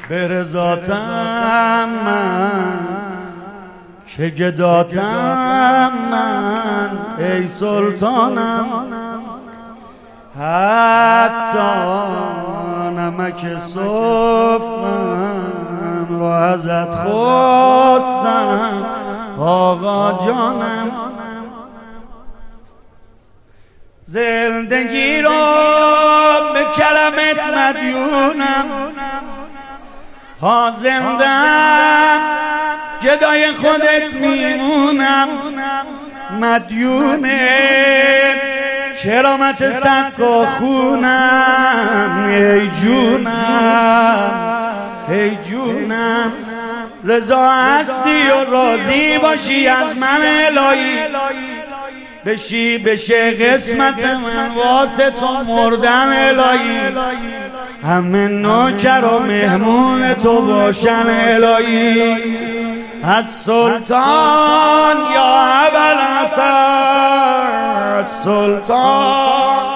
به رضاتم من که گداتم من ای سلطانم، حتی نمک سفرم رو ازت خواستم آقا جانم. زندگی رو به کلمت مدیونم، تا زندم گدای خودت میمونم، مدیون کرامت صدق و خونم. ای جونم ای جونم، رضا هستی و راضی باشی از من الهی، بشه قسمت من واسه تو مردن الهی، همه نوکر و مهمون تو باشن الهی. از سلطان یا ابوالحسن، سلطان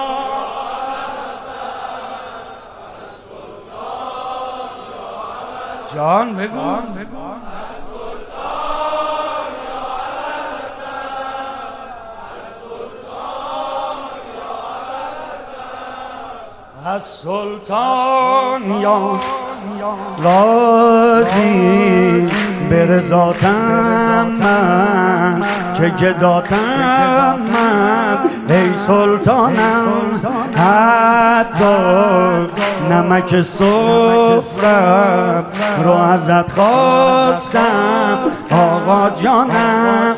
جان بگو از سلطان یا راضی به رضاتم من که گداتم من ای سلطانم، حتی نمک سفرم رو ازت خواستم آقا جانم.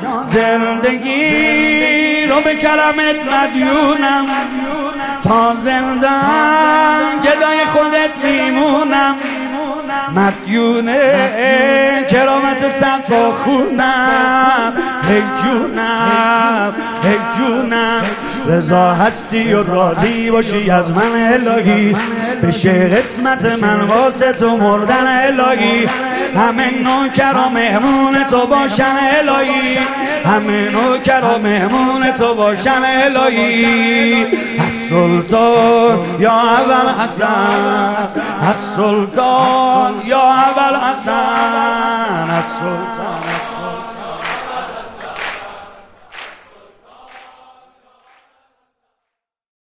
زندگی رو به کلمت مدیونم، تا زندم گدای خودت میمونم، مدیون کرامت صدق و خونم. ای جونم ای جونم، رضا هستی و راضی باشی از من الهی، بشه قسمت من واسه تو مردن الهی، همه نوکر و مهمون تو باشن الهی، همه نوکر و مهمون تو باشن الهی. از سلطان یا ابوالحسن، از سلطان یا ابوالحسن، از سلطان